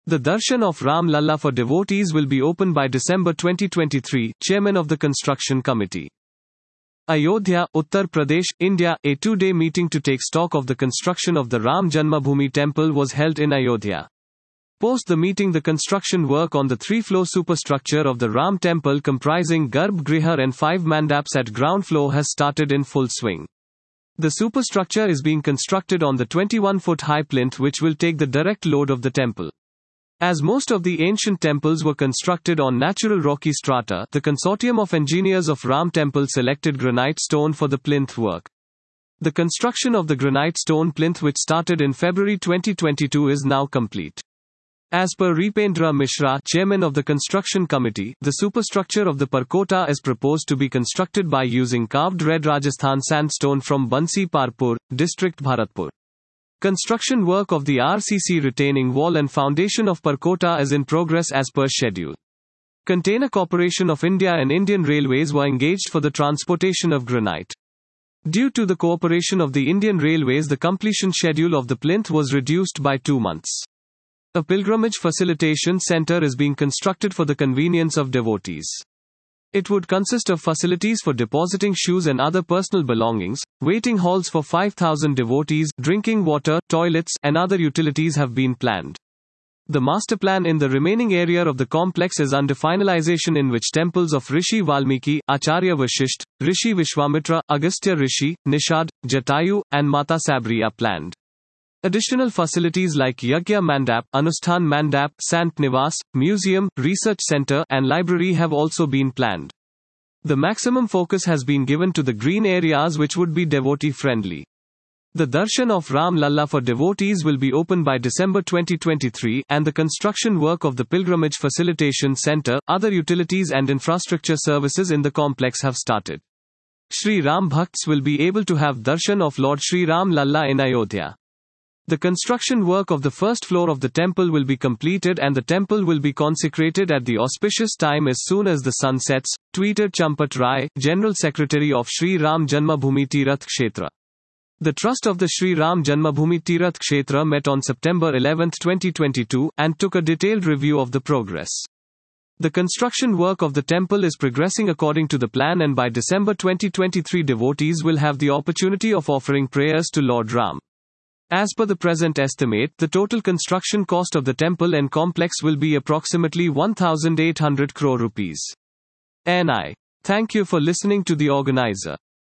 The Darshan of Ram Lalla for devotees will be open by December 2023, Chairman of the Construction Committee. Ayodhya, Uttar Pradesh, India. A two-day meeting to take stock of the construction of the Ram Janmabhoomi temple was held in Ayodhya. Post the meeting, the construction work on the three-floor superstructure of the Ram temple comprising Garbh Griha and 5 mandaps at ground floor has started in full swing. The superstructure is being constructed on the 21-foot high plinth which will take the direct load of the temple. As most of the ancient temples were constructed on natural rocky strata, the consortium of engineers of Ram Temple selected granite stone for the plinth work. The construction of the granite stone plinth, which started in February 2022, is now complete. As per Ripendra Mishra, chairman of the construction committee, the superstructure of the Parkota is proposed to be constructed by using carved red Rajasthan sandstone from Bansi Parpur, district Bharatpur. Construction work of the RCC retaining wall and foundation of Parkota is in progress as per schedule. Container Corporation of India and Indian Railways were engaged for the transportation of granite. Due to the cooperation of the Indian Railways, the completion schedule of the plinth was reduced by 2 months. A pilgrimage facilitation center is being constructed for the convenience of devotees. It would consist of facilities for depositing shoes and other personal belongings, waiting halls for 5,000 devotees, drinking water, toilets, and other utilities have been planned. The master plan in the remaining area of the complex is under finalization, in which temples of Rishi Valmiki, Acharya Vashisht, Rishi Vishwamitra, Agastya Rishi, Nishad, Jatayu, and Mata Sabri are planned. Additional facilities like Yagya Mandap, Anusthan Mandap, Sant Nivas, Museum, Research Center, and Library have also been planned. The maximum focus has been given to the green areas which would be devotee-friendly. The Darshan of Ram Lalla for devotees will be open by December 2023, and the construction work of the Pilgrimage Facilitation Center, other utilities and infrastructure services in the complex have started. Shri Ram Bhakts will be able to have Darshan of Lord Shri Ram Lalla in Ayodhya. The construction work of the first floor of the temple will be completed and the temple will be consecrated at the auspicious time as soon as the sun sets, tweeted Champat Rai, General Secretary of Shri Ram Janmabhoomi Tirath Kshetra. The trust of the Shri Ram Janmabhoomi Tirath Kshetra met on September 11, 2022, and took a detailed review of the progress. The construction work of the temple is progressing according to the plan, and by December 2023 devotees will have the opportunity of offering prayers to Lord Ram. As per the present estimate, the total construction cost of the temple and complex will be approximately 1,800 crore rupees. NI. Thank you for listening to the organizer.